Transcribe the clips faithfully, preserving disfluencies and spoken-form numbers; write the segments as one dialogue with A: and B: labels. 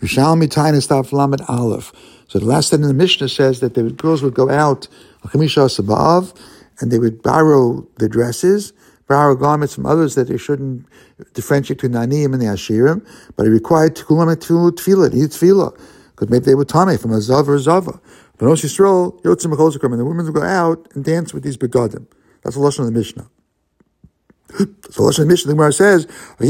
A: Yerushalmi Tainus Daf Lamed Aleph. So the last sentence in the Mishnah says that the girls would go out and they would borrow the dresses, borrow garments from others that they shouldn't differentiate between the Aniyim and the Ashirim, but it required Tekulam Tefillah, they need Tefillah, because maybe they were Tameh from a Zav or a Zava. But Osh Yisrael, Yotzim Mechol and the women would go out and dance with these begadim. That's the Lashon of the Mishnah. So the Lashon of the Mishnah, the Gemara says,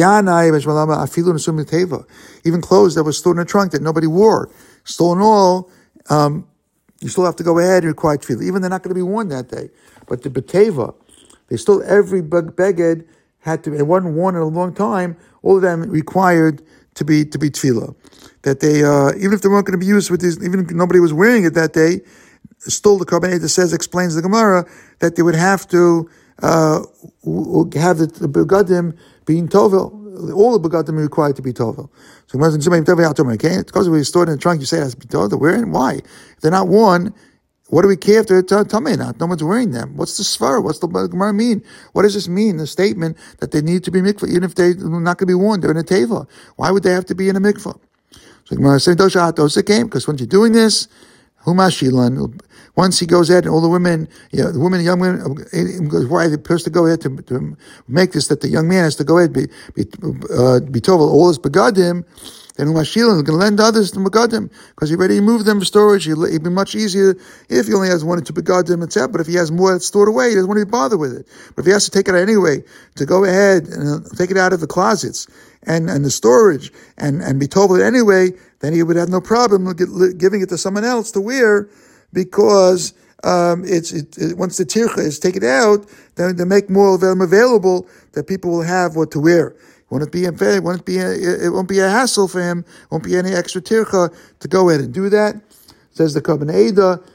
A: even clothes that were stored in a trunk that nobody wore, stolen all, um, you still have to go ahead and require tefillah. Even they're not going to be worn that day. But the beteva, they still, every beged had to, it wasn't worn in a long time, all of them required to be to be tefillah. That they, uh, even if they weren't going to be used with these, even if nobody was wearing it that day, still the Karban that says, explains the Gemara, that they would have to uh, have the, the begadim being tovel. All the begadim are required to be tovel. So okay, because we stored in the trunk, you say it has to be tovel. Where? Why? If they're not worn, what do we care if they're tamei not? No one's wearing them. What's the svara? What's the Gemara mean? What does this mean? The statement that they need to be mikvah, even if they're not going to be worn, they're in a teva. Why would they have to be in a mikvah? So Gemara says, because when you're doing this, Humashilan, once he goes ahead and all the women, you know, the women, the young women, why the person to go ahead to, to make this, that the young man has to go ahead and be, be, uh, be told all his begadim, then Humashilan is going to lend others to begadim, because he already moved them for storage. It'd be much easier if he only has one or two begadim, et cetera. But if he has more that's stored away, he doesn't want to be bothered with it. But if he has to take it out anyway, to go ahead and take it out of the closets and, and the storage and, and be told it anyway, then he would have no problem giving it to someone else to wear, because um, it's it, it, once the tircha is taken out, then they make more of them available that people will have what to wear. Won't it be a, won't it be a, it won't be a hassle for him. Won't be any extra tircha to go ahead and do that. Says the Karban Eda.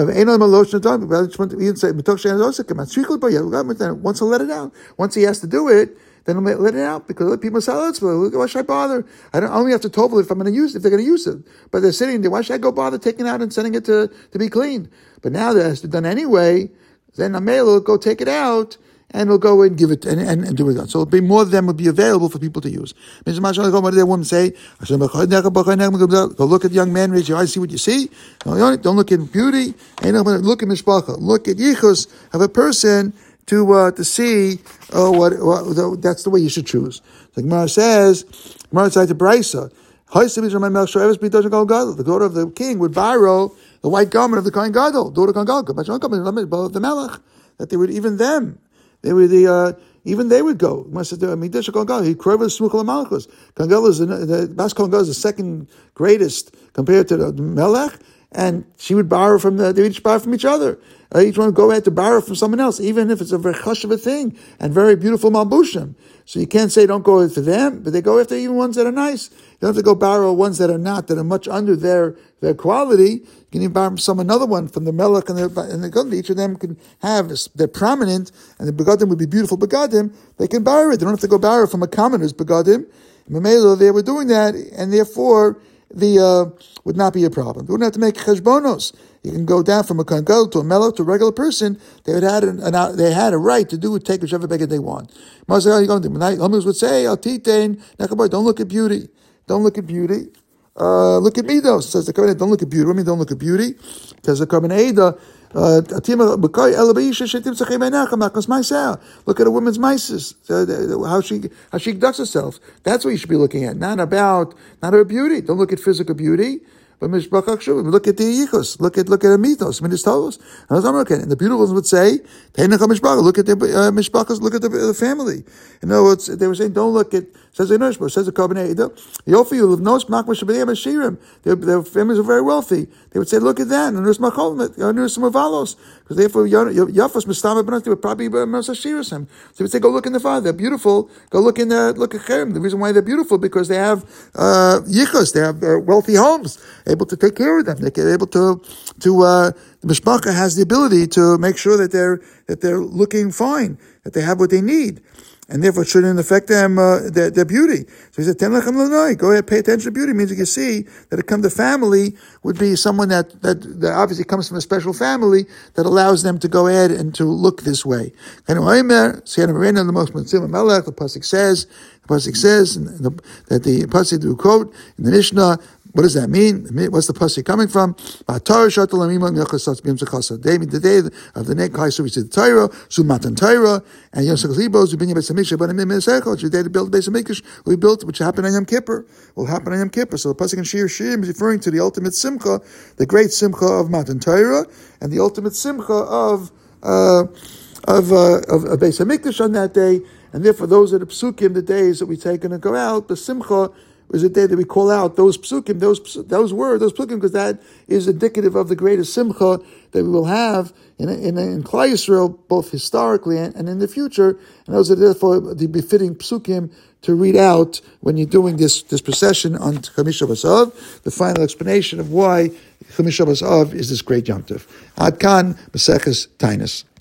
A: Once he'll let it out, once he has to do it, then he'll let it out, because people say, oh, why should I bother? I don't I only have to tovel it if I'm going to use it, if they're going to use it. But they're sitting there, why should I go bother taking it out and sending it to, to be cleaned? But now that it has to be done anyway, then Amel will go take it out and we'll go and give it and, and, and do it. So it'll be more of them will be available for people to use. What did that woman say? Go look at the young man, raise your eyes, see what you see. Don't look at beauty, look at mishpacha, look at yichus of a person to uh, to see uh, what, what that's the way you should choose. The Gemara says, Gemara says to Brisa, the daughter of the king would borrow the white garment of the Kohen Gadol, daughter of Kohen Gadol, the Melech, that they would, even them, they would the uh, even they would go. He Kohen Malchus. Kohen Gadol is the Bas Kohen Gadol is the second greatest compared to the Melech, and she would borrow from the they would each borrow from each other. Uh, each one would go ahead to borrow from someone else, even if it's a very hush of a thing and very beautiful malbushim. So you can't say don't go after them, but they go after even ones that are nice. You don't have to go borrow ones that are not, that are much under their, their quality. You can even borrow some another one from the Melech and the and the Gundam. Each of them can have, they're prominent, and the begadim would be beautiful begadim. They can borrow it. They don't have to go borrow from a commoner's begadim. Mamela, they were doing that, and therefore the uh, would not be a problem. They wouldn't have to make cheshbonos. You can go down from a Kohen Gadol to a Melech to a regular person. They would had an, an, they had a right to do take whichever beggar they want. Moses would say, don't look at beauty. Don't look at beauty. Uh, look at me though, says the Karban. Don't look at beauty. What do you mean don't look at beauty? Says the Karban Eda. Look at a woman's mices, uh, how she how she conducts herself. That's what you should be looking at, not about not her beauty. Don't look at physical beauty. But look at the yichus, look at look at the mitos, mitos. And the beautiful ones would say, look at the uh, mishpachas, look at the, the family. In other words, they were saying, don't look at. Says the Nurshba, says the Karban Eda. Yofi of nos makmashabiyam shirim. Their families were very wealthy. They would say, look at that, and nurse macholim, nurse mavalos, because therefore yafos mistama benas they would probably masashiras him. So they would say, go look in the father. They're beautiful. Go look in the look at cherem. The reason why they're beautiful because they have uh, yichus. They have uh, wealthy homes, able to take care of them. They're able to to uh, the mishpacha has the ability to make sure that they're that they're looking fine, that they have what they need. And therefore it shouldn't affect them, uh, their, their beauty. So he said, Ten lechem l'noi, go ahead, pay attention to beauty. It means you can see that it come to family would be someone that, that, that obviously comes from a special family that allows them to go ahead and to look this way. The Pasuk says, the Pasuk says, and the, that the Pasuk do quote, in the Mishnah, What does that mean? What's the pasuk coming from? The day of the next Kaiser, we see the Torah, Sumatan Torah, and Yom Sechlibos, we bring Beis Hamikdash, but in Minasechot, the day to build Beis Hamikdash, we built, which happened on Yom Kippur, will happen on Yom Kippur. So the pasuk in Shir Shirim is referring to the ultimate Simcha, the great Simcha of Matan Torah, and the ultimate Simcha of uh, of uh, of, of Beis Hamikdash on that day, and therefore those are the psukim, the days that we take and go out. The Simcha is a day that we call out those psukim, those those words, those psukim, because that is indicative of the greatest simcha that we will have in in, in Klal Yisrael, both historically and, and in the future. And those are therefore the befitting psukim to read out when you're doing this this procession on Chamisha B'Av, the final explanation of why Chamisha B'Av is this great Yom Tov. Ad Kan Maseches Tainus.